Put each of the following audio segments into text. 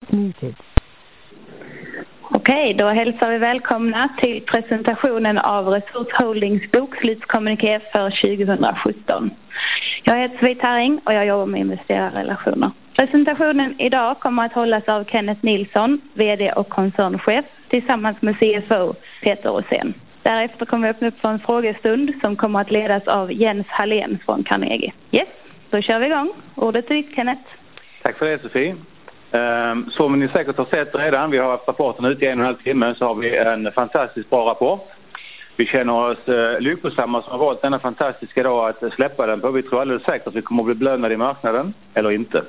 muted. Okej, då hälsar vi välkomna till presentationen av Resurs Holdings bokslutskommuniké för 2017. Jag heter Sofie Tarring och jag jobbar med investerarrelationer. Presentationen idag kommer att hållas av Kenneth Nilsson, vd och koncernchef, tillsammans med CFO Peter Rosén. Därefter kommer vi öppna upp för en frågestund som kommer att ledas av Jens Hallén från Carnegie. Yes, då kör vi igång. Ordet är ditt, Kenneth. Tack för det, Sofie. Som ni säkert har sett redan, vi har haft rapporten ute i 1,5 timme, så har vi en fantastiskt bra rapport. Vi känner oss lyckosamma som har valt denna fantastiska dag att släppa den på. Vi tror alldeles säkert att vi kommer att bli belönade i marknaden, eller inte.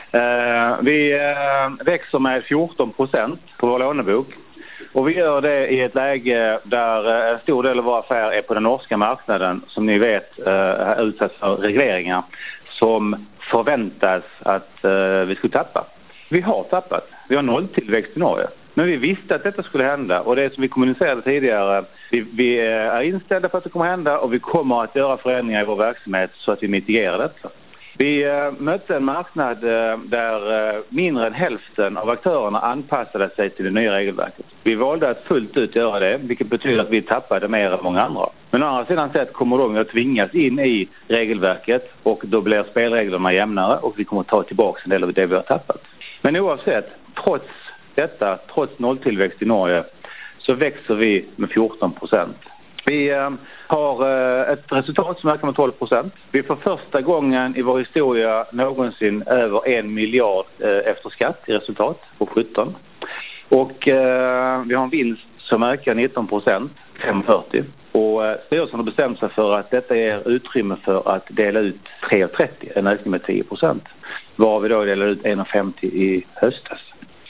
Vi växer med 14% på vår lånebok. Och vi gör det i ett läge där en stor del av vår affär är på den norska marknaden, som ni vet är utsatt för regleringar som förväntas att vi skulle tappa. Vi har tappat. Vi har nolltillväxt i Norge. Men vi visste att detta skulle hända, och det som vi kommunicerade tidigare, vi är inställda på att det kommer hända, och vi kommer att göra förändringar i vår verksamhet så att vi mitigerar detta. Vi mötte en marknad där mindre än hälften av aktörerna anpassade sig till det nya regelverket. Vi valde att fullt ut göra det, vilket betyder att vi tappade mer än många andra. Men å andra sidan sett kommer de att tvingas in i regelverket, och då blir spelreglerna jämnare och vi kommer att ta tillbaka en del av det vi har tappat. Men oavsett, trots detta, trots nolltillväxt i Norge, så växer vi med 14%. Vi har ett resultat som ökar med 12%. Vi får första gången i vår historia någonsin över 1 miljard efter skatt i resultat på 17. Och vi har en vinst som ökar 19%, 540. Och styrelsen har bestämt sig för att detta ger utrymme för att dela ut 3,30, en ökning med 10%. Var vi då delar ut 1,50 i höstas.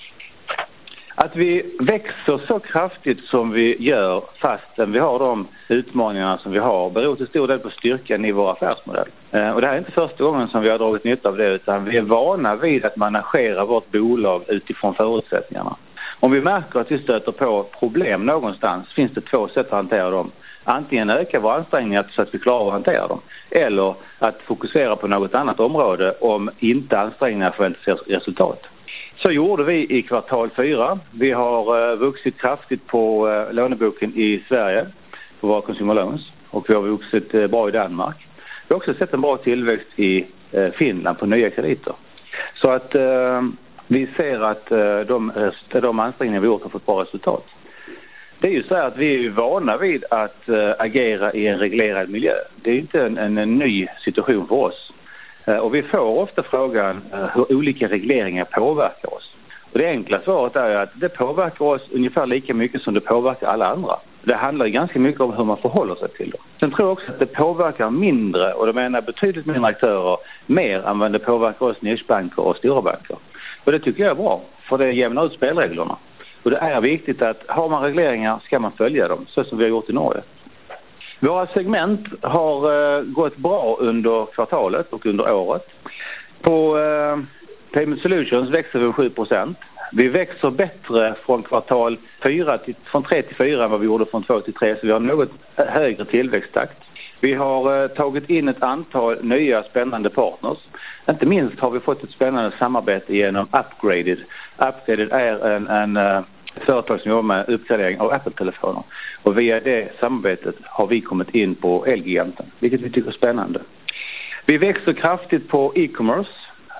Att vi växer så kraftigt som vi gör fastän vi har de utmaningarna som vi har beror till stor del på styrkan i vår affärsmodell. Och det här är inte första gången som vi har dragit nytta av det, utan vi är vana vid att managera vårt bolag utifrån förutsättningarna. Om vi märker att vi stöter på problem någonstans finns det 2 sätt att hantera dem. Antingen öka våra ansträngningar så att vi klarar att hantera dem, eller att fokusera på något annat område om inte ansträngningarna förväntas resultat. Så gjorde vi i kvartal 4. Vi har vuxit kraftigt på låneboken i Sverige, på våra consumer loans, och vi har vuxit bra i Danmark. Vi har också sett en bra tillväxt i Finland på nya krediter. Så att vi ser att de ansträngningar vi gjort har fått bra resultat. Det är ju så här att vi är vana vid att agera i en reglerad miljö. Det är inte en ny situation för oss. Och vi får ofta frågan hur olika regleringar påverkar oss. Och det enkla svaret är att det påverkar oss ungefär lika mycket som det påverkar alla andra. Det handlar ganska mycket om hur man förhåller sig till det. Sen tror jag också att det påverkar mindre, och det menar betydligt mindre aktörer, mer än vad det påverkar oss nischbanker och stora banker. Och det tycker jag är bra, för det jämnar ut spelreglerna. Och det är viktigt att har man regleringar ska man följa dem, så som vi har gjort i Norge. Våra segment har gått bra under kvartalet och under året. På Payment Solutions växer vi 7%. Vi växer bättre från kvartal 4 från 3 till 4 än vad vi gjorde från 2 till 3, så vi har något högre tillväxttakt. Vi har tagit in ett antal nya spännande partners. Inte minst har vi fått ett spännande samarbete genom Upgraded. Upgraded är en företag som jobbar med uppgradering av Apple-telefoner. Och via det samarbetet har vi kommit in på Elgiganten, vilket vi tycker är spännande. Vi växer kraftigt på e-commerce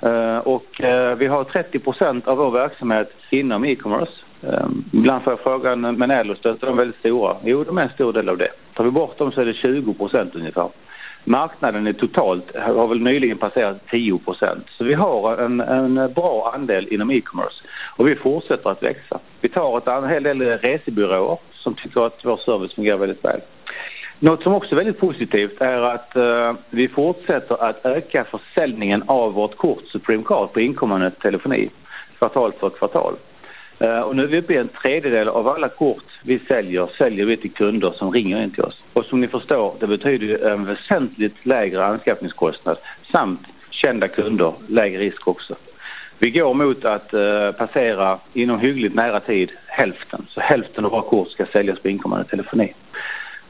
och vi har 30% av vår verksamhet inom e-commerce. Ibland får jag frågan, men Elostöt är de väldigt stora? Jo, de är en stor del av det. Tar vi bort dem så är det 20% ungefär. Marknaden är totalt har väl nyligen passerat 10%. Så vi har en bra andel inom e-commerce. Och vi fortsätter att växa. Vi tar en hel del resebyråer som tycker att vår service fungerar väldigt väl. Något som också är väldigt positivt är att vi fortsätter att öka försäljningen av vårt kort Supreme Card på inkommande telefoni kvartal för kvartal. Och nu är vi uppe i 1/3 av alla kort vi säljer vi till kunder som ringer in till oss. Och som ni förstår, det betyder en väsentligt lägre anskaffningskostnad samt kända kunder, lägre risk också. Vi går mot att passera inom hyggligt nära tid hälften. Så hälften av våra kort ska säljas på inkommande telefoni.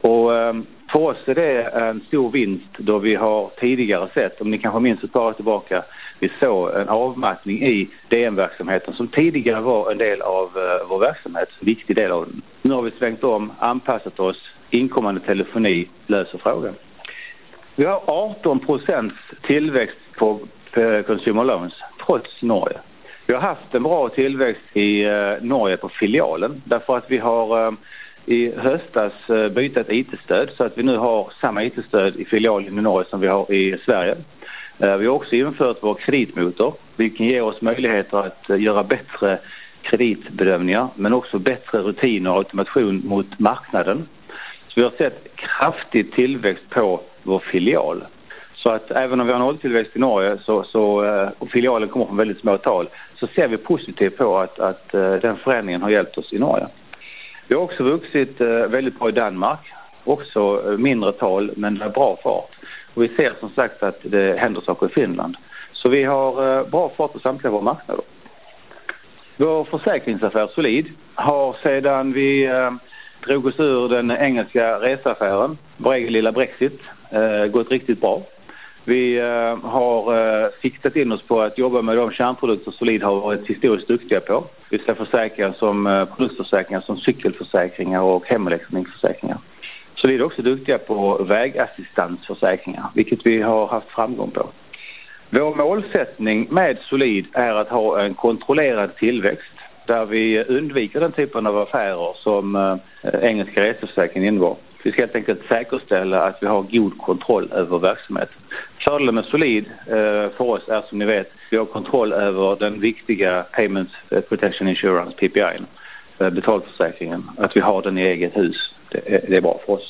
Och för oss är det en stor vinst då vi har tidigare sett, om ni kanske minns ett par år tillbaka, vi såg en avmattning i DM-verksamheten som tidigare var en del av vår verksamhet, en viktig del av den. Nu har vi svängt om, anpassat oss, inkommande telefoni löser frågan. Vi har 18% tillväxt på consumer loans trots Norge. Vi har haft en bra tillväxt i Norge på filialen därför att vi har i höstas bytt ett IT-stöd så att vi nu har samma IT-stöd i filialen i Norge som vi har i Sverige. Vi har också infört vår kreditmotor, vilken ger oss möjligheter att göra bättre kreditbedömningar men också bättre rutiner och automation mot marknaden. Så vi har sett kraftig tillväxt på vår filial. Så att även om vi har nolltillväxt i Norge och filialen kommer från väldigt små tal så ser vi positivt på att den förändringen har hjälpt oss i Norge. Vi har också vuxit väldigt bra i Danmark, också mindre tal men med bra fart. Och vi ser som sagt att det händer saker i Finland. Så vi har bra fart på samtliga våra marknader. Vår försäkringsaffär Solid har sedan vi drog oss ur den engelska resaffären, vår egen lilla Brexit, gått riktigt bra. Vi har siktat in oss på att jobba med de kärnprodukter Solid har varit historiskt duktiga på. Vi ska försäkringar som produktförsäkringar som cykelförsäkringar och hemelektronikförsäkringar. Solid är också duktiga på vägassistansförsäkringar, vilket vi har haft framgång på. Vår målsättning med Solid är att ha en kontrollerad tillväxt där vi undviker den typen av affärer som engelska reseförsäkringen innebar. Vi ska helt enkelt säkerställa att vi har god kontroll över verksamheten. Fördelen med Solid för oss är som ni vet, vi har kontroll över den viktiga Payment Protection Insurance, PPI, betalförsäkringen. Att vi har den i eget hus, det är bra för oss.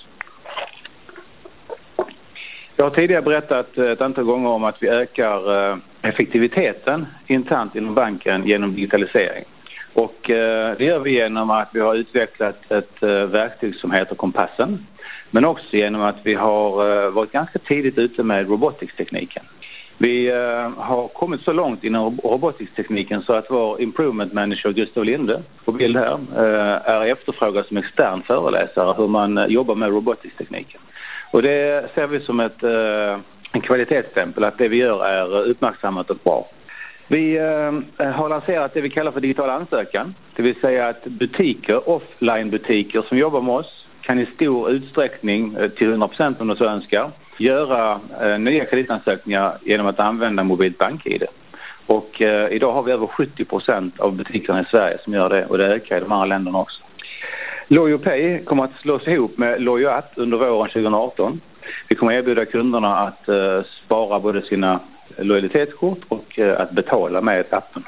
Jag har tidigare berättat ett antal gånger om att vi ökar effektiviteten internt inom banken genom digitalisering. Och det gör vi genom att vi har utvecklat ett verktyg som heter Kompassen. Men också genom att vi har varit ganska tidigt ute med robotics-tekniken. Vi har kommit så långt inom robotics-tekniken så att vår improvement manager Gustav Linde på bild här är efterfrågad som extern föreläsare hur man jobbar med robotics-tekniken. Och det ser vi som en kvalitetsstämpel att det vi gör är uppmärksammat och bra. Vi har lanserat det vi kallar för digital ansökan. Det vill säga att butiker, offline-butiker som jobbar med oss kan i stor utsträckning, till 100% om de så önskar, göra nya kreditansökningar genom att använda mobilt bank-ID. Och idag har vi över 70% av butikerna i Sverige som gör det och det ökar i de andra länderna också. LoyoPay kommer att slås ihop med LoyoApp under våren 2018. Vi kommer erbjuda kunderna att spara både sina lojalitetskort och att betala med appen.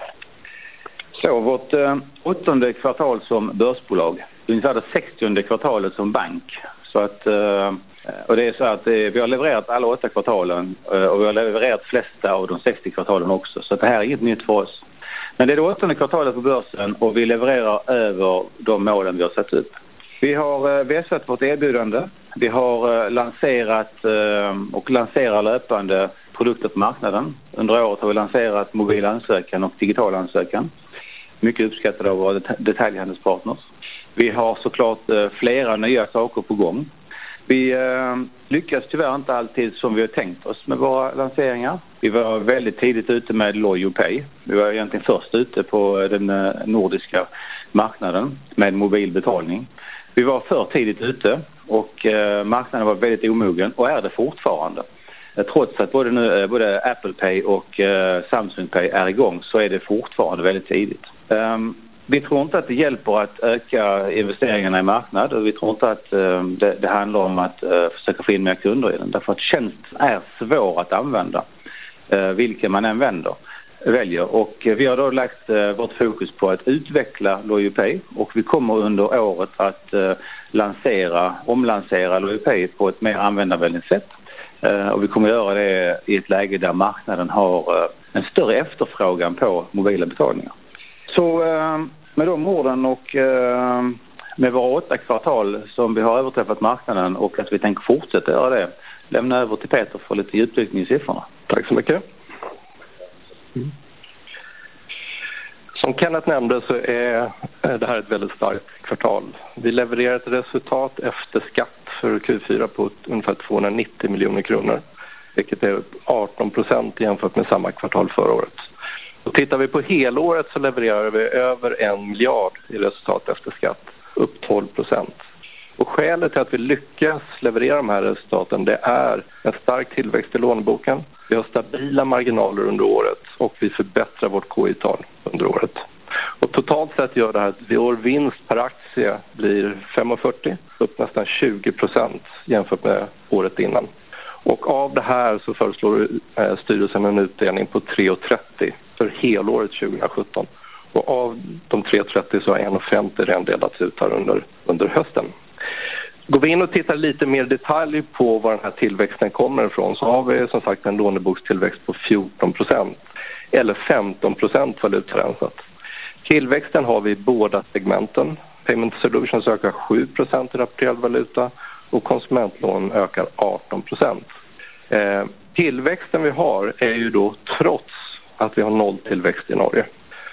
Så vårt 8:e kvartal som börsbolag, ungefär det 60:e kvartalet som bank. Så att, och det är så att vi har levererat alla 8 kvartalen och vi har levererat flesta av de 60 kvartalen också. Så det här är inget nytt för oss. Men det är det 8:e kvartalet på börsen och vi levererar över de målen vi har satt upp. Vi har vässat vårt erbjudande. Vi har lanserat och lanserar löpande produkter på marknaden. Under året har vi lanserat mobil ansökan och digital ansökan. Mycket uppskattade av våra detaljhandelspartners. Vi har såklart flera nya saker på gång. Vi lyckas tyvärr inte alltid som vi har tänkt oss med våra lanseringar. Vi var väldigt tidigt ute med LoyoPay. Vi var egentligen först ute på den nordiska marknaden med mobilbetalning. Vi var för tidigt ute och marknaden var väldigt omogen och är det fortfarande. Trots att både Apple Pay och Samsung Pay är igång så är det fortfarande väldigt tidigt. Vi tror inte att det hjälper att öka investeringarna i marknad och vi tror inte att det handlar om att försöka få in mer kunder i den. Därför att tjänsten är svår att använda, vilken man än väljer. Och vi har då lagt vårt fokus på att utveckla LoyoPay och vi kommer under året att omlansera LoyoPay på ett mer användarvänligt sätt. Och vi kommer göra det i ett läge där marknaden har en större efterfrågan på mobila betalningar. Så med de orden och med våra 8 kvartal som vi har överträffat marknaden och att vi tänker fortsätta göra det, lämna över till Peter för lite djupdykning i siffrorna. Tack så mycket. Som Kenneth nämnde så är det här ett väldigt starkt kvartal. Vi levererar ett resultat efter skatt för Q4 på ungefär 290 miljoner kronor. Vilket är 18% jämfört med samma kvartal förra året. Och tittar vi på helåret så levererar vi över 1 miljard i resultat efter skatt. Upp 12%. Och skälet till att vi lyckas leverera de här resultaten det är en stark tillväxt i låneboken. Vi har stabila marginaler under året och vi förbättrar vårt KI-tal under året. Och totalt sett gör det här att vår vinst per aktie blir 5,40, upp nästan 20% jämfört med året innan. Och av det här så föreslår styrelsen en utdelning på 3,30 för helåret 2017. Och av de 3,30 så har 1,50 redan delats ut här under hösten. Går vi in och tittar lite mer detalj på var den här tillväxten kommer ifrån så har vi som sagt en lånebokstillväxt på 14% eller 15% valutarensat. Tillväxten har vi i båda segmenten. Payment Solutions ökar 7% i rapporterad valuta och konsumentlån ökar 18%. Tillväxten vi har är ju då trots att vi har nolltillväxt i Norge.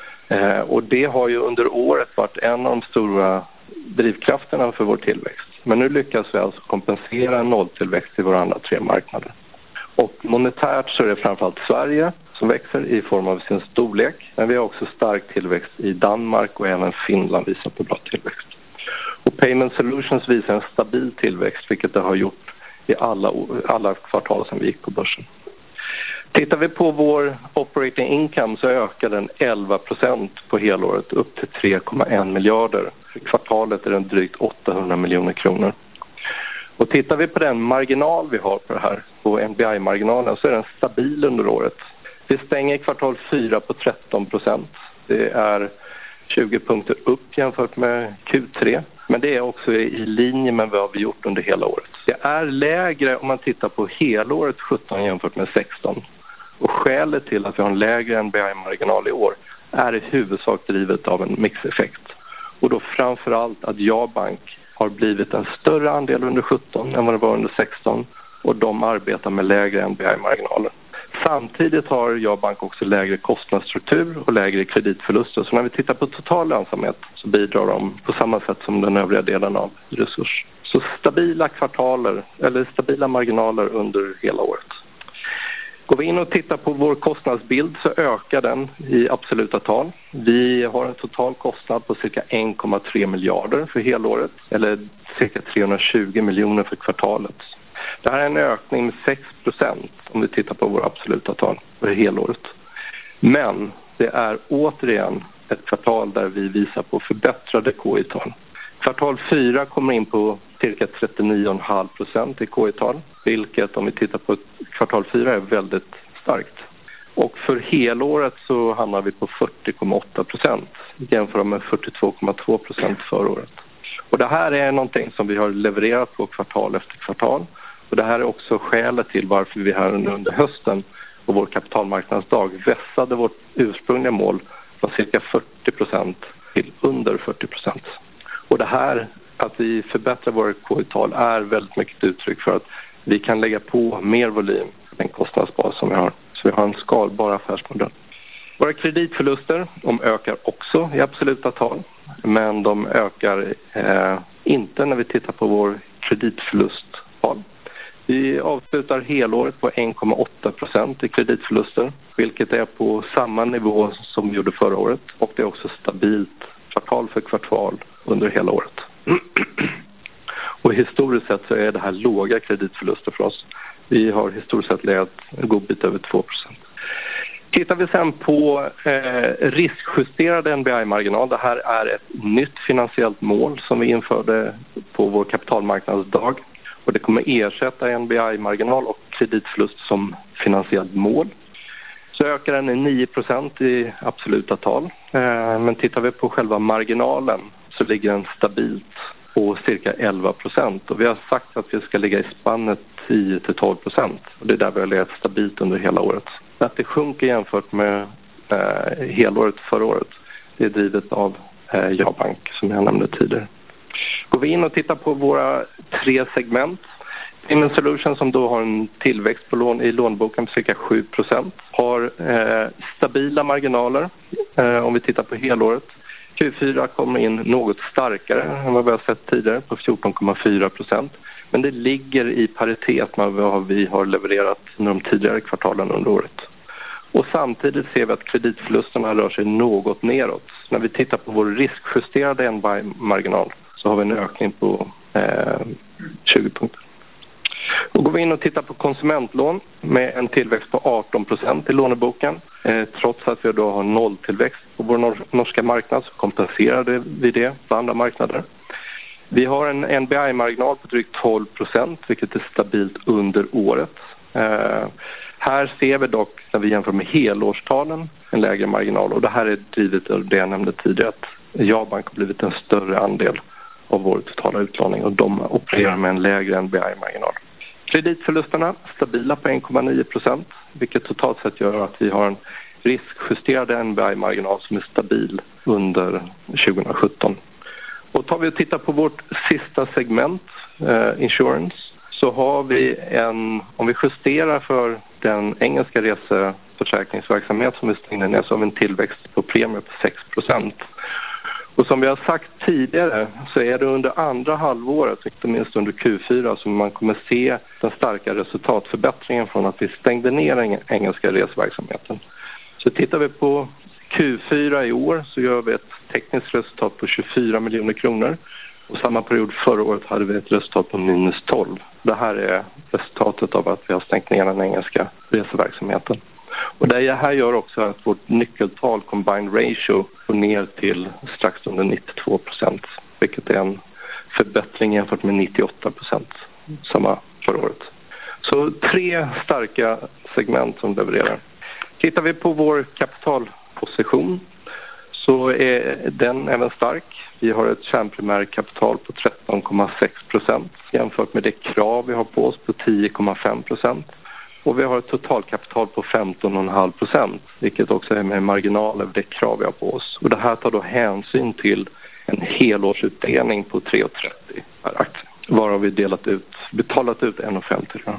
Och det har ju under året varit en av de stora drivkrafterna för vår tillväxt. Men nu lyckas vi alltså kompensera en nolltillväxt i våra andra 3 marknader. Och monetärt så är det framförallt Sverige som växer i form av sin storlek. Men vi har också stark tillväxt i Danmark och även Finland visar på bra tillväxt. Och Payment Solutions visar en stabil tillväxt vilket det har gjort i alla kvartal som vi gick på börsen. Tittar vi på vår operating income så ökar den 11% på helåret upp till 3,1 miljarder. För kvartalet är den drygt 800 miljoner kronor. Och tittar vi på den marginal vi har på det här, på NBI-marginalen, så är den stabil under året. Vi stänger kvartal 4 på 13%. Det är 20 punkter upp jämfört med Q3. Men det är också i linje med vad vi gjort under hela året. Det är lägre om man tittar på helåret 17 jämfört med 16. Och skälet till att vi har en lägre NBI-marginal i år är i huvudsak drivet av en mixeffekt. Och då framförallt att JA-bank har blivit en större andel under 17 än vad det var under 16 och de arbetar med lägre NBI-marginaler. Samtidigt har JA-bank också lägre kostnadsstruktur och lägre kreditförluster. Så när vi tittar på total lönsamhet så bidrar de på samma sätt som den övriga delen av Resurs. Så stabila kvartaler eller stabila marginaler under hela året. Går vi in och tittar på vår kostnadsbild så ökar den i absoluta tal. Vi har en total kostnad på cirka 1,3 miljarder för helåret eller cirka 320 miljoner för kvartalet. Det här är en ökning med 6% om vi tittar på våra absoluta tal för helåret. Men det är återigen ett kvartal där vi visar på förbättrade KI-tal. Kvartal 4 kommer in på cirka 39,5% i KI-tal, vilket om vi tittar på kvartal 4 är väldigt starkt. Och för helåret så hamnar vi på 40,8% jämfört med 42,2% förra året. Och det här är någonting som vi har levererat på kvartal efter kvartal. Och det här är också skälet till varför vi här under hösten på vår kapitalmarknadsdag vässade vårt ursprungliga mål från cirka 40% till under 40%. Och det här, att vi förbättrar våra KI-tal är väldigt mycket uttryck för att vi kan lägga på mer volym än kostnadsbas som vi har. Så vi har en skalbar affärsmodell. Våra kreditförluster, de ökar också i absoluta tal. Men de ökar inte när vi tittar på vår kreditförlusttal. Vi avslutar helåret på 1,8% i kreditförluster, vilket är på samma nivå som vi gjorde förra året. Och det är också stabilt kvartal för kvartal under hela året. Och historiskt sett så är det här låga kreditförluster för oss. Vi har historiskt sett legat en god bit över 2%. Tittar vi sen på riskjusterad NBI-marginal. Det här är ett nytt finansiellt mål som vi införde på vår kapitalmarknadsdag. Och det kommer ersätta NBI-marginal och kreditförlust som finansiellt mål. Så ökar den i 9% i absoluta tal. Men tittar vi på själva marginalen så ligger den stabilt på cirka 11%. Och vi har sagt att vi ska ligga i spannet 10-12%. Och det är där vi har legat stabilt under hela året. Att det sjunker jämfört med helåret förra året, det är drivet av JA-bank som jag nämnde tidigare. Går vi in och tittar på våra 3 segment. Payment Solutions som då har en tillväxt på lån i lånboken på cirka 7% har stabila marginaler om vi tittar på helåret. Q4 kommer in något starkare än vad vi har sett tidigare på 14,4%. Men det ligger i paritet med vad vi har levererat under de tidigare kvartalen under året. Och samtidigt ser vi att kreditförlusterna rör sig något neråt. När vi tittar på vår riskjusterade NBI-marginal så har vi en ökning på 20 punkter. Och går vi in och tittar på konsumentlån med en tillväxt på 18% i låneboken. Trots att vi då har nolltillväxt på vår norska marknad så kompenserar vi det på andra marknader. Vi har en NBI-marginal på drygt 12%, vilket är stabilt under året. Här ser vi dock, när vi jämför med helårstalen, en lägre marginal. Och det här är drivet av det jag nämnde tidigare, att Jabank har blivit en större andel av vår totala utlåning och de opererar med en lägre NBI-marginal. Kreditförlusterna stabila på 1,9%, vilket totalt sett gör att vi har en riskjusterad NBI-marginal som är stabil under 2017. Och tar vi och tittar på vårt sista segment, insurance, så har vi om vi justerar för den engelska reseförsäkringsverksamhet som vi stängde ner, så har vi en tillväxt på premier på 6%. Och som vi har sagt tidigare så är det under andra halvåret, inte minst under Q4, som man kommer se den starka resultatförbättringen från att vi stängde ner den engelska resverksamheten. Så tittar vi på Q4 i år så gör vi ett tekniskt resultat på 24 miljoner kronor. Och samma period förra året hade vi ett resultat på minus 12. Det här är resultatet av att vi har stängt ner den engelska reseverksamheten. Och det här gör också att vårt nyckeltal combined ratio går ner till strax under 92%, vilket är en förbättring jämfört med 98% samma förra året. Så 3 starka segment som levererar. Tittar vi på vår kapitalposition så är den även stark. Vi har ett kärnprimärkapital på 13,6% jämfört med det krav vi har på oss på 10,5%. Och vi har ett totalkapital på 15,5%, vilket också är med marginal över det krav vi har på oss. Och det här tar då hänsyn till en helårsutdelning på 3,30 per aktie, varav vi betalat ut 1,50.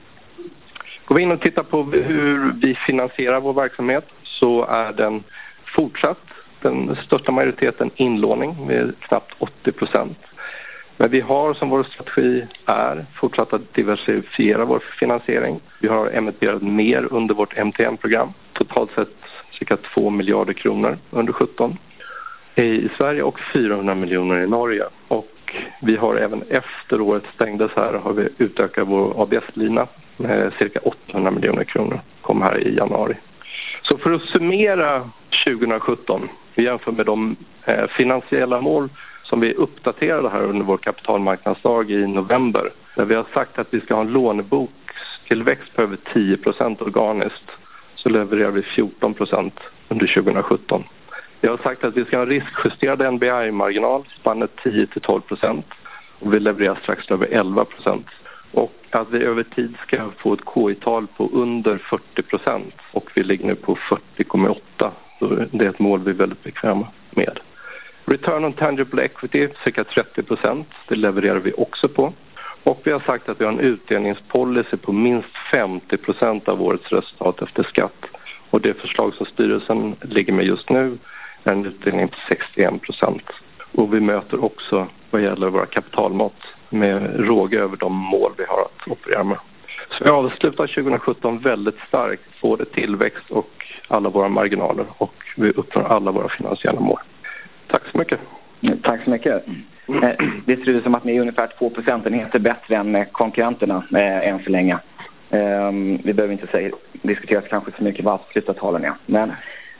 Går vi in och tittar på hur vi finansierar vår verksamhet så är den fortsatt den största majoriteten inlåning med knappt 80%. Men vi har som vår strategi är fortsatt att diversifiera vår finansiering. Vi har emitterat mer under vårt MTN-program. Totalt sett cirka 2 miljarder kronor under 17 i Sverige och 400 miljoner i Norge. Och vi har även efter året stängdes här har vi utökat vår ABS-lina med cirka 800 miljoner kronor. Kom här i januari. Så för att summera 2017, vi jämför med de finansiella mål som vi uppdaterade här under vår kapitalmarknadsdag i november. Där vi har sagt att vi ska ha en lånebokstillväxt på över 10% organiskt, så levererar vi 14% under 2017. Vi har sagt att vi ska ha en riskjusterad NBI-marginal, spannet 10-12%, och vi levererar strax över 11%. Och att vi över tid ska få ett KI-tal på under 40%, och vi ligger nu på 40,8%. Det är ett mål vi är väldigt bekväma med. Return on tangible equity cirka 30%, det levererar vi också på. Och vi har sagt att vi har en utdelningspolicy på minst 50% av årets resultat efter skatt. Och det förslag som styrelsen ligger med just nu är en utdelning på 61%. Och vi möter också vad gäller våra kapitalmått med råga över de mål vi har att operera med. Så vi avslutar 2017 väldigt starkt, både tillväxt och alla våra marginaler, och vi uppnår alla våra finansiella mål. Tack så mycket. Tack så mycket. Det ser ut som att ni är ungefär 2 procentenheter bättre än konkurrenterna än så länge. Vi behöver inte diskutera kanske så mycket vad sluttalen är. Men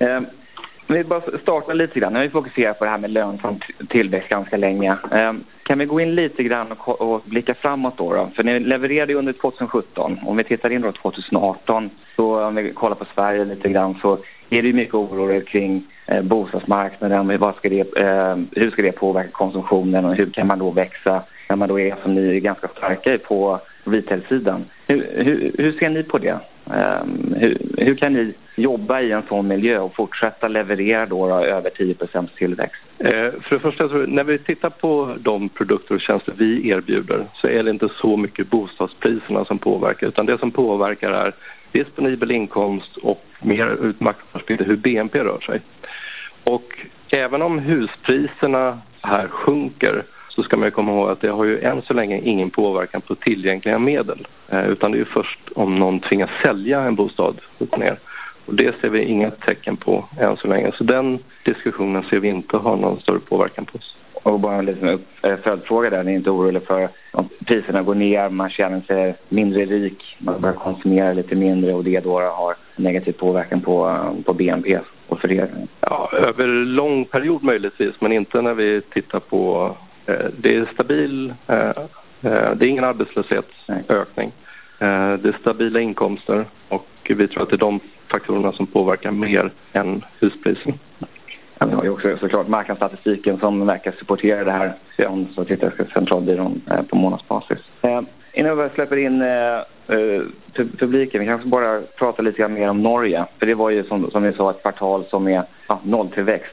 vi bara starta lite grann. Nu har vi fokuserat på det här med lönsam tillväxt ganska länge. Kan vi gå in lite grann och blicka framåt då? För ni levererade under 2017. Om vi tittar in då 2018, så om vi kollar på Sverige lite grann, så är det ju mycket oro kring bostadsmarknaden. Hur ska det påverka konsumtionen och hur kan man då växa när man då är som ni är ganska starka på retail-sidan? Hur ser ni på det? Hur kan ni jobba i en sån miljö och fortsätta leverera då över 10% tillväxt? För det första, när vi tittar på de produkter och tjänster vi erbjuder så är det inte så mycket bostadspriserna som påverkar, utan det som påverkar är disponibel inkomst och mer ut makroperspektiv hur BNP rör sig. Och även om huspriserna här sjunker så ska man komma ihåg att det har ju än så länge ingen påverkan på tillgängliga medel. Utan det är ju först om någon tvingas sälja en bostad upp och ner. Och det ser vi inga tecken på än så länge. Så den diskussionen ser vi inte ha någon större påverkan på oss. Och bara en liten följdfråga där, ni är inte oroliga för att priserna går ner, man känner sig mindre rik, man börjar konsumera lite mindre och det då har negativ påverkan på BNP och för er? Ja, över lång period möjligtvis, men inte när vi tittar på det är stabil, det är ingen arbetslöshetsökning, det är stabila inkomster och vi tror att det är de faktorerna som påverkar mer än husprisen. Ja, vi har ju också såklart marknadsstatistiken som verkar supportera det här, så tittar centralbyrån på månadsbasis. Innan vi släpper in publiken, vi kanske bara prata lite grann mer om Norge. För det var ju som vi sa ett kvartal som är nolltillväxt.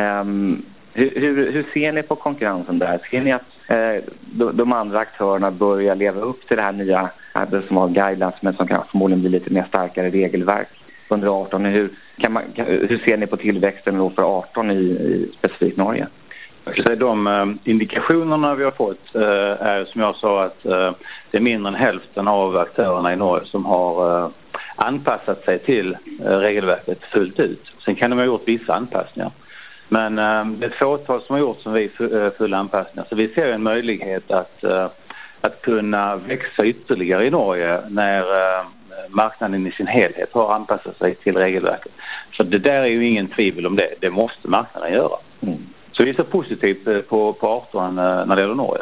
Hur ser ni på konkurrensen där? Ser ni att de andra aktörerna börjar leva upp till det här nya som har guidelines men som kan förmodligen bli lite mer starkare regelverk under 18? Hur ser ni på tillväxten då för 18 i specifikt Norge? De indikationerna vi har fått är som jag sa att det är mindre än hälften av aktörerna i Norge som har anpassat sig till regelverket fullt ut. Sen kan de ha gjort vissa anpassningar. Men det är ett fåtal som har gjort som vi fulla anpassningar. Så vi ser en möjlighet att kunna växa ytterligare i Norge när marknaden i sin helhet har anpassat sig till regelverket. Så det där är ju ingen tvivel om det. Det måste marknaden göra. Så vi ser positivt på 18 när det gäller Norge.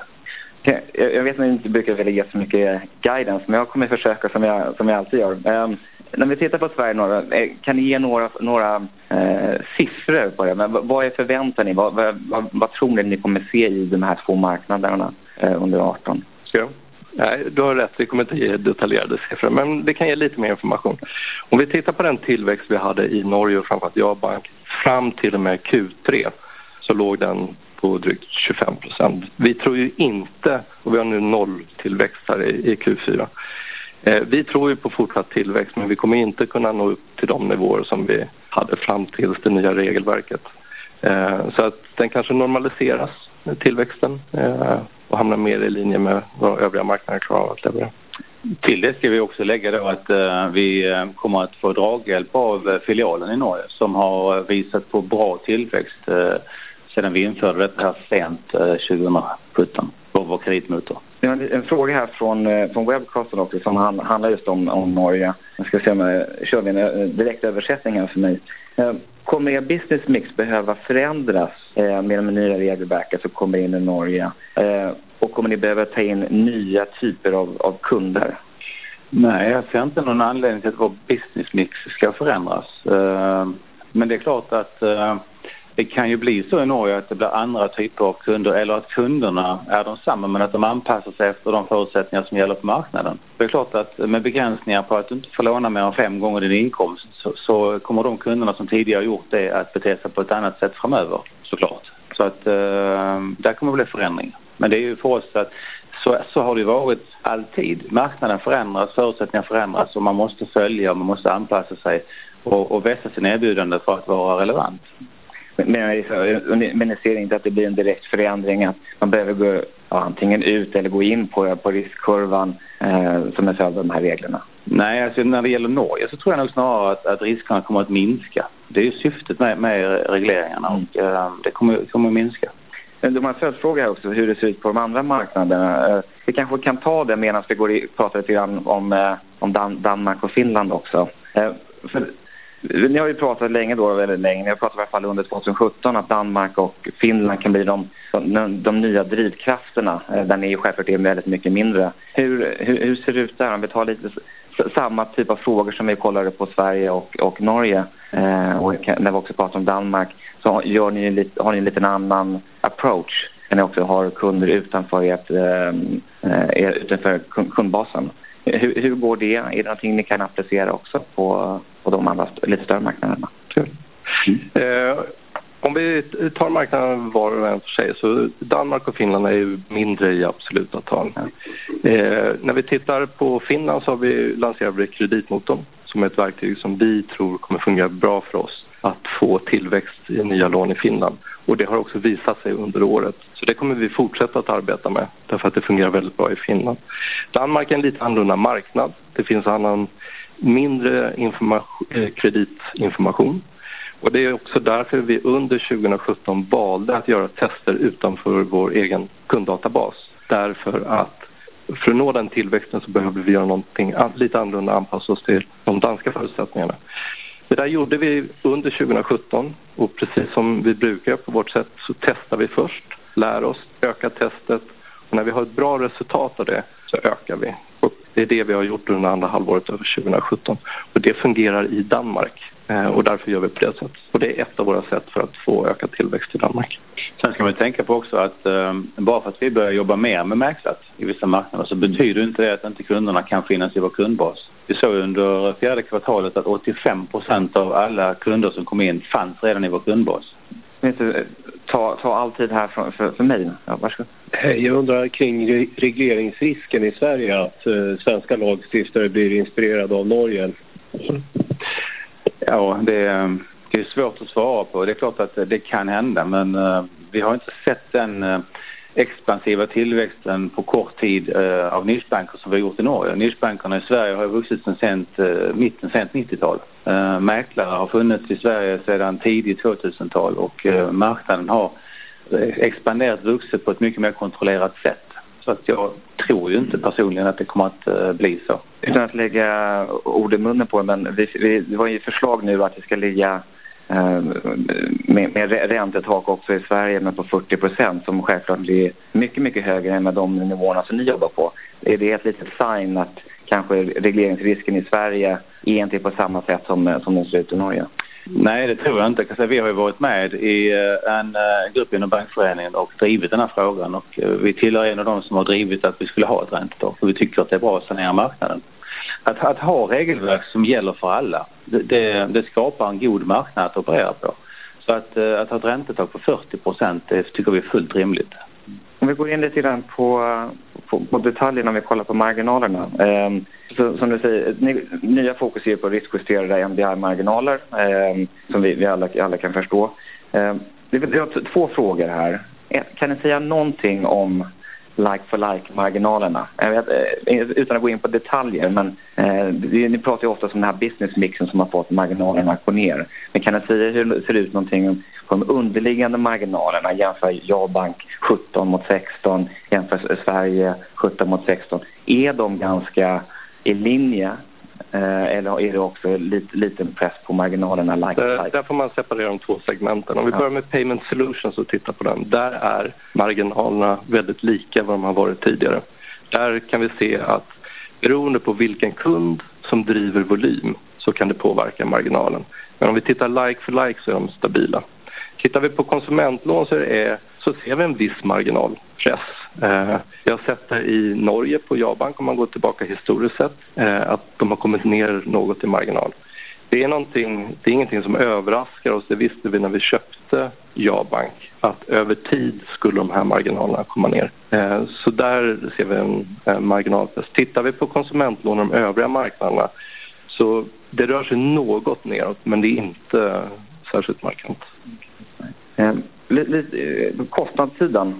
Jag vet att ni inte brukar vilja ge så mycket guidance, men jag kommer försöka som jag alltid gör. När vi tittar på Sverige några, kan ni ge några siffror på det? Men vad är förväntan ni? Vad tror ni kommer se i de här två marknaderna under 18? Ja. Nej, du har rätt. Vi kommer inte ge detaljerade siffror, men det kan ge lite mer information. Om vi tittar på den tillväxt vi hade i Norge och framförallt Jabank fram till och med Q3 så låg den på drygt 25%. Vi tror ju inte, och vi har nu noll tillväxt här i Q4. Vi tror ju på fortsatt tillväxt, men vi kommer inte kunna nå upp till de nivåer som vi hade fram till det nya regelverket. Så att den kanske normaliseras, tillväxten, och hamnar mer i linje med vad övriga marknader klarar att leverera. Till det ska vi också lägga då att vi kommer att få draghjälp av filialen i Norge som har visat på bra tillväxt sedan vi införde det här sent 2017 på vår kreditmotor. Det är en fråga här från webcasten också som handlar just om Norge. Jag ska se om jag kör en direkt översättning här för mig. Kommer er business mix behöva förändras med de nya regelverken som kommer in i Norge? Och kommer ni behöva ta in nya typer av kunder? Nej, jag ser inte någon anledning till att vår business mix ska förändras. Men det är klart att det kan ju bli så i Norge att det blir andra typer av kunder eller att kunderna är de samma men att de anpassar sig efter de förutsättningar som gäller på marknaden. Det är klart att med begränsningar på att du inte får låna mer än 5 gånger din inkomst så kommer de kunderna som tidigare gjort det att bete sig på ett annat sätt framöver såklart. Så att där kommer det bli förändringar. Men det är ju för oss att så har det varit alltid. Marknaden förändras, förutsättningar förändras och man måste följa och man måste anpassa sig och vässa sin erbjudande för att vara relevant. Men ni ser inte att det blir en direkt förändring att man behöver gå antingen ut eller gå in på riskkurvan som är följd av de här reglerna? Nej, alltså när det gäller Norge så tror jag nog snarare att riskerna kommer att minska. Det är ju syftet med regleringarna och det kommer att minska. De har en följdfråga också hur det ser ut på de andra marknaderna. Vi kanske kan ta det medan vi pratar lite grann om Danmark och Finland också. Ni har ju pratat väldigt länge. Ni har pratat i alla fall under 2017 att Danmark och Finland kan bli de nya drivkrafterna där ni självklart är väldigt mycket mindre. Hur ser det ut där? Om vi tar lite samma typ av frågor som vi kollade på Sverige och Norge och när vi också pratar om Danmark så har ni en liten annan approach när ni också har kunder utanför kundbasen. Hur går det? Är det någonting ni kan applicera också på de andra lite större marknaderna? Om vi tar marknaden var och en för sig, så Danmark och Finland är ju mindre i absoluta tal. När vi tittar på Finland så har vi lanserat kreditmotorn som är ett verktyg som vi tror kommer fungera bra för oss att få tillväxt i nya lån i Finland. Och det har också visat sig under året. Så det kommer vi fortsätta att arbeta med därför att det fungerar väldigt bra i Finland. Danmark är en lite annorlunda marknad. Det finns annan mindre kreditinformation. Och det är också därför vi under 2017 valde att göra tester utanför vår egen kunddatabas. Därför att för att nå den tillväxten så behöver vi göra någonting lite annorlunda, anpassa oss till de danska förutsättningarna. Det där gjorde vi under 2017 och precis som vi brukar på vårt sätt så testar vi först, lär oss, ökar testet och när vi har ett bra resultat av det så ökar vi. Och det är det vi har gjort under andra halvåret över 2017 och det fungerar i Danmark. Och därför gör vi på det sättet. Och det är ett av våra sätt för att få ökad tillväxt i Danmark. Sen ska man tänka på också att bara för att vi börjar jobba mer med mäklat i vissa marknader så betyder inte det att inte kunderna kan finnas i vår kundbas. Vi såg under fjärde kvartalet att 85% av alla kunder som kom in fanns redan i vår kundbas. Ta all tid här för mig. Ja, varsågod. Jag undrar kring regleringsrisken i Sverige att svenska lagstiftare blir inspirerade av Norge. Ja, det är svårt att svara på. Det är klart att det kan hända, men vi har inte sett den expansiva tillväxten på kort tid av nischbanker som vi har gjort i Norge. Nischbankerna i Sverige har vuxit sedan mitten 90-tal. Mäklare har funnits i Sverige sedan tidigt 2000-tal och marknaden har expanderat, vuxit på ett mycket mer kontrollerat sätt. Så att jag tror ju inte personligen att det kommer att bli så. Utan att lägga ord i munnen på det, men det var ju förslag nu att vi ska ligga med räntetak också i Sverige men på 40% som självklart blir mycket, mycket högre än med de nivåerna som ni jobbar på. Är det ett litet sign att kanske regleringsrisken i Sverige är inte på samma sätt som den ser ut i Norge? Nej, det tror jag inte. Vi har ju varit med i en grupp inom Bankföreningen och drivit den här frågan och vi tillhör en av de som har drivit att vi skulle ha ett räntetak och vi tycker att det är bra att sanera marknaden. Att ha regelverk som gäller för alla, det skapar en god marknad att operera på. Så att ha ett räntetak på 40%, det tycker vi är fullt rimligt. Om vi går in lite grann på detaljerna, om vi kollar på marginalerna. Så, som du säger, nya fokus är på riskjusterade MDI-marginaler som vi alla kan förstå. Vi har två frågor här. Kan ni säga någonting om like-for-like-marginalerna? Utan att gå in på detaljer, men ni pratar ju ofta om den här business-mixen som har fått marginalerna att gå ner. Men kan ni säga hur det ser ut någonting på de underliggande marginalerna? Jämför Jabank 17 mot 16, jämför Sverige 17 mot 16. Är de ganska i linje eller är det också liten press på marginalerna? Där får man separera de två segmenten. Om vi börjar med Payment Solutions och tittar på den. Där är marginalerna väldigt lika vad de har varit tidigare. Där kan vi se att beroende på vilken kund som driver volym så kan det påverka marginalen. Men om vi tittar like for like så är de stabila. Tittar vi på konsumentlån så ser vi en viss marginalpress. Jag har sett det i Norge på Jabank om man går tillbaka historiskt sett att de har kommit ner något i marginal. Det är ingenting som överraskar oss. Det visste vi när vi köpte Jabank att över tid skulle de här marginalerna komma ner. Så där ser vi en marginalpress. Tittar vi på konsumentlån och de övriga marknaderna så det rör sig något neråt men det är inte särskilt markant. Kostnadssidan.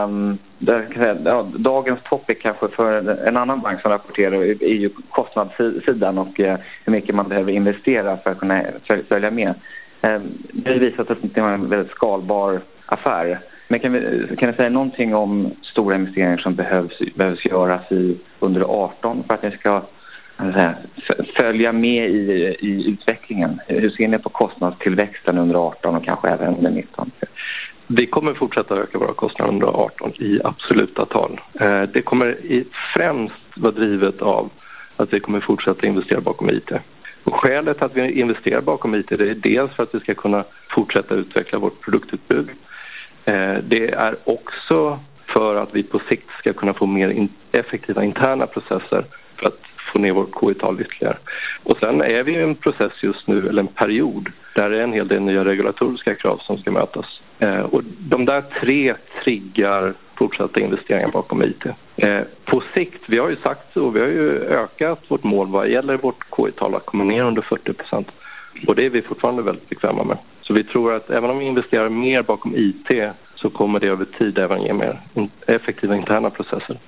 Dagens topic kanske för en annan bank som rapporterar är ju kostnadssidan och hur mycket man behöver investera för att kunna följa med. Det har visat att det är en väldigt skalbar affär. Men kan ni säga någonting om stora investeringar som behövs göras under 18 för att ni ska följa med i utvecklingen? Hur ser ni på kostnadstillväxten under 18 och kanske även under 19? Vi kommer fortsätta öka våra kostnader under 18 i absoluta tal. Det kommer främst vara drivet av att vi kommer fortsätta investera bakom IT. Och skälet att vi investerar bakom IT det är dels för att vi ska kunna fortsätta utveckla vårt produktutbud. Det är också för att vi på sikt ska kunna få mer effektiva interna processer för att få ner vårt KI-tal ytterligare. Och sen är vi i en process just nu, eller en period, där det är en hel del nya regulatoriska krav som ska mötas. Och de där 3 triggar fortsatta investeringar bakom IT. På sikt, vi har ju sagt och vi har ju ökat vårt mål vad gäller vårt KI-tal att komma ner under 40%. Och det är vi fortfarande väldigt bekväma med. Så vi tror att även om vi investerar mer bakom IT så kommer det över tid även ge mer effektiva interna processer.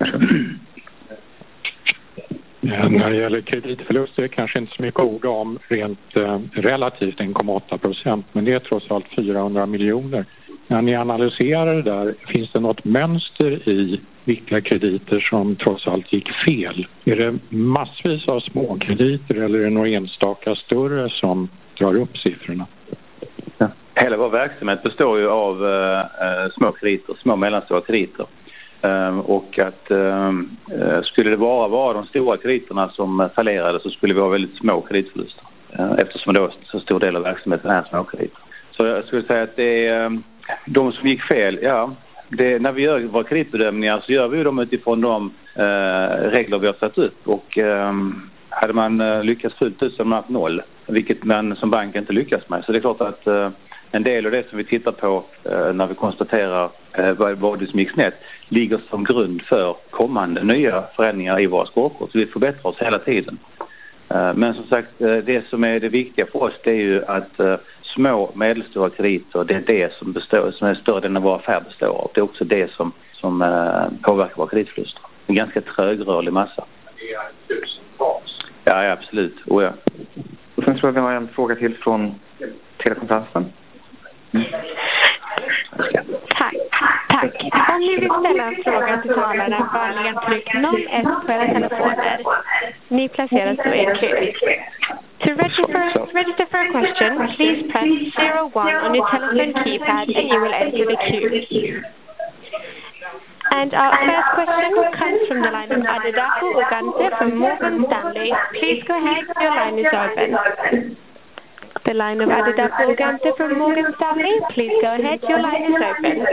När det gäller kreditförluster är kanske inte så mycket ord om rent relativt 1,8%, men det är trots allt 400 miljoner. När ni analyserar det där, finns det något mönster i vilka krediter som trots allt gick fel? Är det massvis av småkrediter eller är det några enstaka större som drar upp siffrorna? Ja. Hela vår verksamhet består ju av små krediter, små mellanstora krediter. Och att skulle det bara vara de stora krediterna som fallerade så skulle vi ha väldigt små kreditförluster. Eftersom då så stor del av verksamheten är småkrediter. Så jag skulle säga att det är de som gick fel, ja. När vi gör våra kreditbedömningar så gör vi dem utifrån de regler vi har satt upp. Och hade man lyckats fullt ut så hade man haft 0. Vilket man som bank inte lyckas med. Så det är klart att en del av det som vi tittar på när vi konstaterar vad det som gick snett ligger som grund för kommande nya förändringar i våra scorekort. Så vi förbättrar oss hela tiden. Men som sagt, det som är det viktiga för oss det är ju att små medelstora krediter, det är det som är större än vår affär består av. Det är också det som påverkar våra kreditförluster. En ganska trögrörlig massa. Det är tusentals. Ja, absolut. Oh, ja. Och sen tror jag vi har en fråga till från telekonferensen. Tack. Om ni vill ställa en fråga till talarna, vanligen tryck 01 på era telefoner. Ni placeras då i en kö. To register for a question, please press 01 on your telephone keypad and you will enter the queue. And our first question comes from the line of Adedapo Ugante from Morgan Stanley. Please go ahead, your line is open. The line of Adedapo Ugante from Morgan Stanley. Please go ahead, your line is open.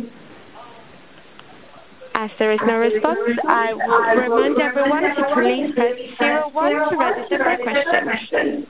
As there is no response, I will remind everyone to please press 01 to register for a question.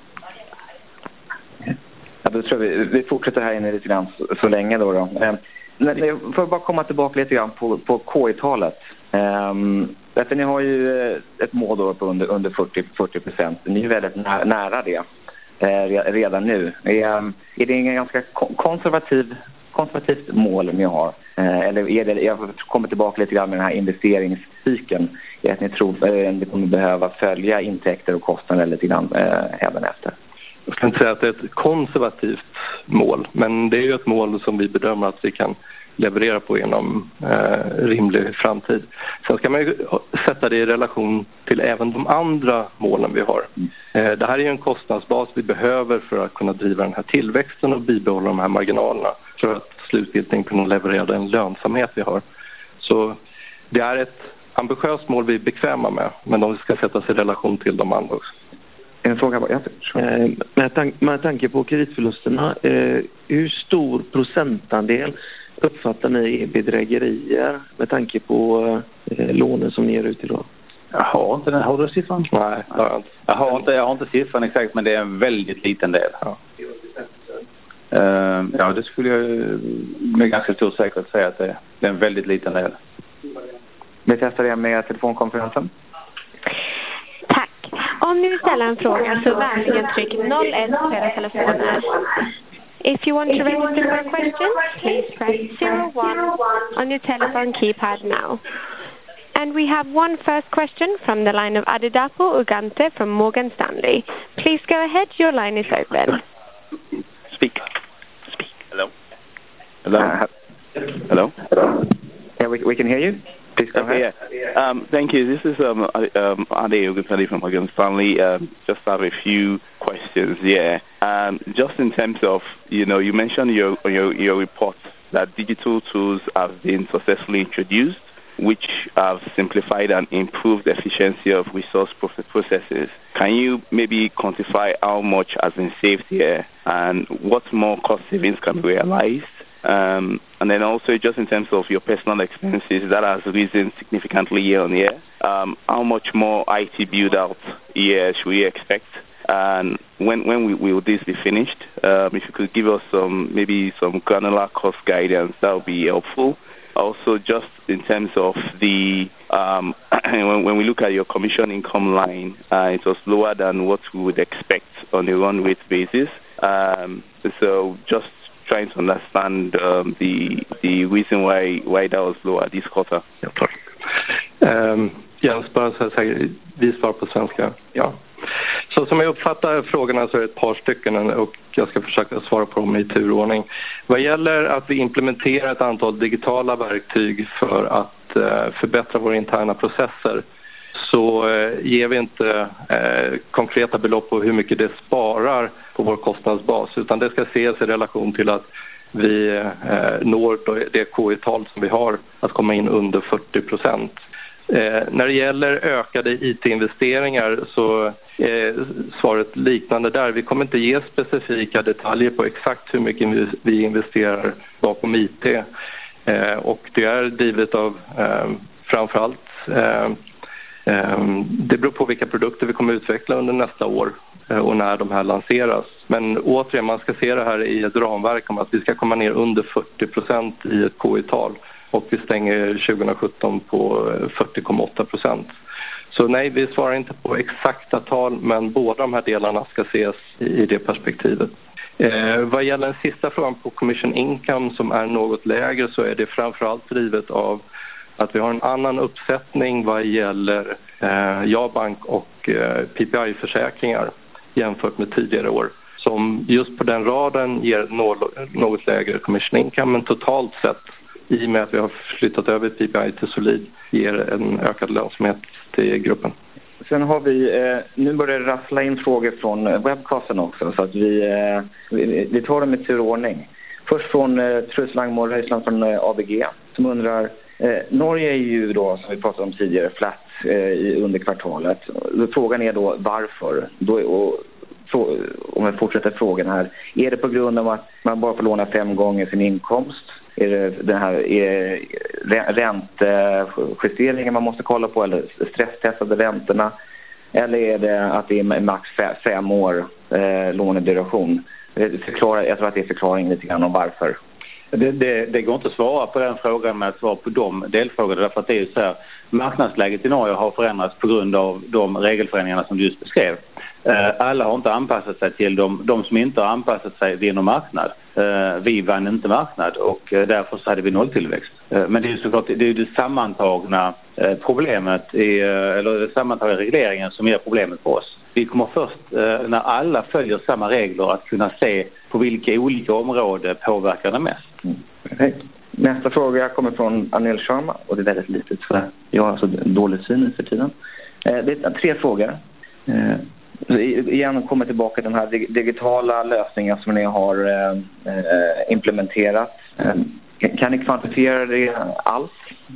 Ja, då tror vi fortsätter här inne lite grann så länge då. Jag får bara komma tillbaka lite grann på KI-talet. Därför ni har ju ett mål då på under 40%. Ni är väldigt nära det redan nu. Är det ingen ganska konservativt mål ni har? Eller är det, jag kommer tillbaka lite grann med den här investeringscykeln. Att ni tror att ni kommer behöva följa intäkter och kostnader lite grann även efter? Jag ska inte säga att det är ett konservativt mål, men det är ju ett mål som vi bedömer att vi kan leverera på inom rimlig framtid. Sen ska man ju sätta det i relation till även de andra målen vi har. Det här är ju en kostnadsbas vi behöver för att kunna driva den här tillväxten och bibehålla de här marginalerna för att slutgiltigt kunna leverera den lönsamhet vi har. Så det är ett ambitiöst mål vi är bekväma med, men de ska sättas i relation till de andra också. En fråga bara. Med tanke på kreditförlusterna, hur stor procentandel uppfattar ni är bedrägerier med tanke på lånen som ni ger ut idag? Jag har inte den. Har du siffran? Nej, jag har inte siffran exakt, men det är en väldigt liten del. Ja, det skulle jag med ganska stor säkerhet säga att det är en väldigt liten del. Vi testar det med telefonkonferensen. Tack. Om ni vill ställa en fråga så vänligen tryck 01 på era telefoner. If you want to register for a question, please press 01 on your telephone keypad now. And we have one first question from the line of Adedapo Ugante from Morgan Stanley. Please go ahead, your line is open. Speak. Hello. Yeah, we can hear you. Please go ahead. Yeah. Thank you. This is Ade Ugante from Morgan Stanley. Just have a few questions. Yeah. Just in terms of, you mentioned your report that digital tools have been successfully introduced, which have simplified and improved the efficiency of resource processes. Can you maybe quantify how much has been saved here and what more cost savings can be realized? And then also just in terms of your personal expenses, that has risen significantly year on year. How much more IT build-out year should we expect? And when will this be finished? If you could give us maybe some granular cost guidance, that would be helpful. Also, just in terms of the when we look at your commission income line, it was lower than what we would expect on a run rate basis. So just trying to understand the reason why that was lower this quarter. Jens, bara så här, vi svarar på svenska. Ja. Så som jag uppfattar frågorna så är det ett par stycken och jag ska försöka svara på dem i turordning. Vad gäller att vi implementerar ett antal digitala verktyg för att förbättra våra interna processer, så ger vi inte konkreta belopp på hur mycket det sparar på vår kostnadsbas, utan det ska ses i relation till att vi når det KI-tal som vi har, att komma in under 40%. När det gäller ökade IT-investeringar så är svaret liknande där. Vi kommer inte ge specifika detaljer på exakt hur mycket vi investerar bakom IT. Och det är drivet av framförallt det beror på vilka produkter vi kommer utveckla under nästa år och när de här lanseras. Men återigen, man ska se det här i ett ramverk om att vi ska komma ner under 40% i ett KI-tal. Och vi stänger 2017 på 40,8%. Så nej, vi svarar inte på exakta tal, men båda de här delarna ska ses i det perspektivet. Vad gäller den sista frågan på commission income som är något lägre, så är det framförallt drivet av att vi har en annan uppsättning vad gäller Jabank och PPI-försäkringar jämfört med tidigare år. Som just på den raden ger något lägre commission income, men totalt sett i och med att vi har flyttat över PPI till Solid ger en ökad lönsamhet till gruppen. Sen har vi, nu börjar det rassla in frågor från webbcasten också, så att vi tar dem i turordning. Först från Truls Langmore Röisland från ABG som undrar, Norge är ju då, som vi pratade om tidigare, flat under kvartalet. Frågan är då varför? Om jag fortsätter frågan här, är det på grund av att man bara får låna 5 gånger sin inkomst? Är det den här räntejusteringen man måste kolla på, eller stresstestade räntorna? Eller är det att det är max 5 år låneduration? Jag tror att det är förklaringen lite grann om varför. Det går inte att svara på den frågan med att svara på de delfrågorna, därför att det är ju så här, marknadsläget i Norge har förändrats på grund av de regelförändringarna som du just beskrev. Alla har inte anpassat sig till de som inte har anpassat sig vinner marknad. Vi vann inte marknad och därför så hade vi nolltillväxt. Men det är ju såklart det sammantagna problemet eller det sammantagna regleringen som är problemet för oss. Vi kommer först när alla följer samma regler att kunna se på vilka olika områden påverkar det mest. Nästa fråga kommer från Anil Sharma och det är väldigt litet för jag har alltså dålig syn för tiden. Det är 3 frågor. Igen kommer tillbaka till den här digitala lösningen som ni har implementerat. Kan ni kvantifiera det alls?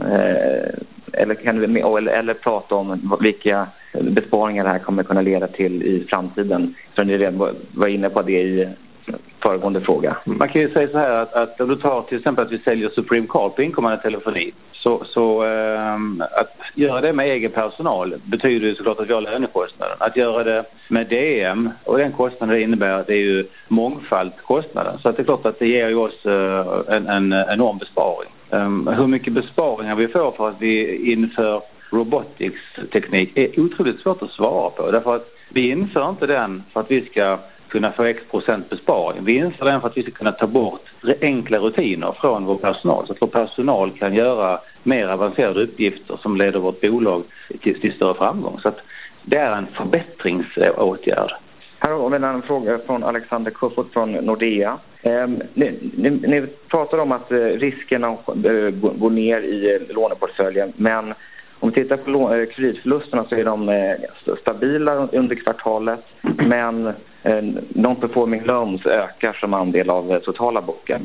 Eller prata om vilka besparingar det här kommer kunna leda till i framtiden? Så ni redan var inne på det i föregående fråga. Man kan ju säga så här att om du tar till exempel att vi säljer Supreme Card på inkommande telefoni, så att göra det med egen personal betyder ju såklart att vi har lönekostnaden. Att göra det med DM och den kostnaden det innebär, det är ju mångfald kostnaden. Så att det är klart att det ger ju oss en enorm besparing. Hur mycket besparingar vi får för att vi inför robotics-teknik är otroligt svårt att svara på. Därför att vi inför inte den för att vi ska kunna få X% besparing. Vi inför den för att vi ska kunna ta bort enkla rutiner från vår personal. Så att vår personal kan göra mer avancerade uppgifter som leder vårt bolag till större framgång. Så att det är en förbättringsåtgärd. Här har vi en fråga från Alexander Kofot från Nordea. Ni pratar om att riskerna går ner i låneportföljen, men om vi tittar på kreditförlusterna så är de stabila under kvartalet, men non-performing loans ökar som andel av totala boken.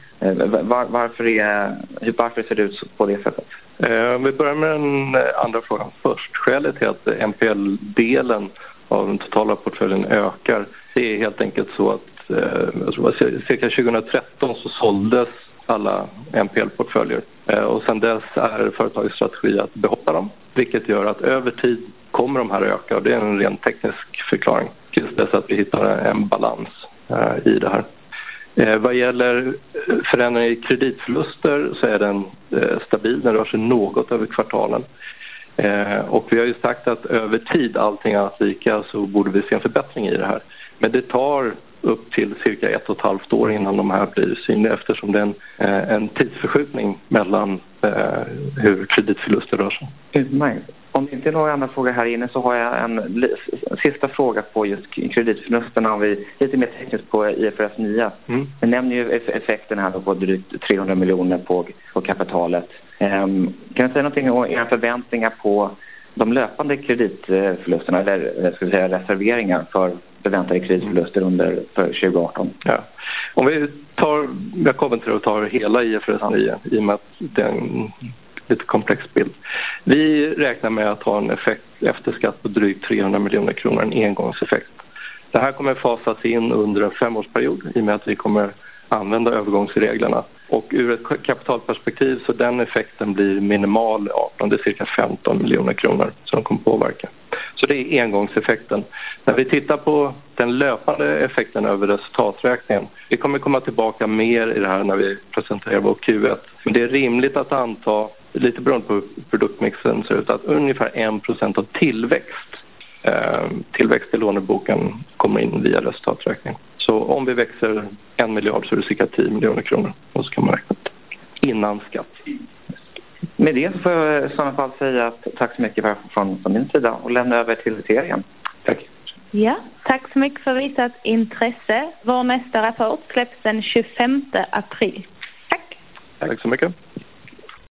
Varför ser det ut på det sättet? Vi börjar med den andra frågan först. Skälet till att NPL-delen av den totala portföljen ökar, det är helt enkelt så att cirka 2013 så såldes alla NPL-portföljer. Och sen dess är företagets strategi att behålla dem, vilket gör att över tid kommer de här öka, och det är en ren teknisk förklaring. Just dess att vi hittar en balans i det här. Vad gäller förändringar i kreditförluster så är den stabil, den rör sig något över kvartalen. Och vi har ju sagt att över tid, allting annat lika, så borde vi se en förbättring i det här. Men det tar upp till cirka 1,5 år innan de här blir synliga, eftersom det är en tidsförskjutning mellan hur kreditförluster rör sig. Om det inte är några andra frågor här inne så har jag en sista fråga på just kreditförlusterna. Har vi lite mer tekniskt på IFRS 9. Vi nämner ju effekten här på drygt 300 miljoner på kapitalet. Kan du säga någonting om era förväntningar på de löpande kreditförlusterna, eller ska vi säga reserveringar för förväntade kreditförluster för 2018? Ja. Om vi kommer till att ta hela IFRS 9 i och med att det är en lite komplex bild. Vi räknar med att ha en effekt efter skatt på drygt 300 miljoner kronor, en engångseffekt. Det här kommer fasas in under en 5-årsperiod i och med att vi kommer använda övergångsreglerna. Och ur ett kapitalperspektiv så den effekten blir minimal 18, det är cirka 15 miljoner kronor som kommer påverka. Så det är engångseffekten. När vi tittar på den löpande effekten över resultaträkningen, vi kommer komma tillbaka mer i det här när vi presenterar vår Q1. Men det är rimligt att anta, lite beroende på hur produktmixen ser ut, att ungefär 1% av tillväxt i låneboken kommer in via resultaträkningen. Så om vi växer 1 miljard så är det cirka 10 miljoner kronor. Och så kan man räkna innan skatt. Med det så får jag i sådana fall säga att tack så mycket från min sida och lämna över till serien. Tack. Ja, tack så mycket för visat intresse. Vår nästa rapport släpps den 25 april. Tack. Tack så mycket.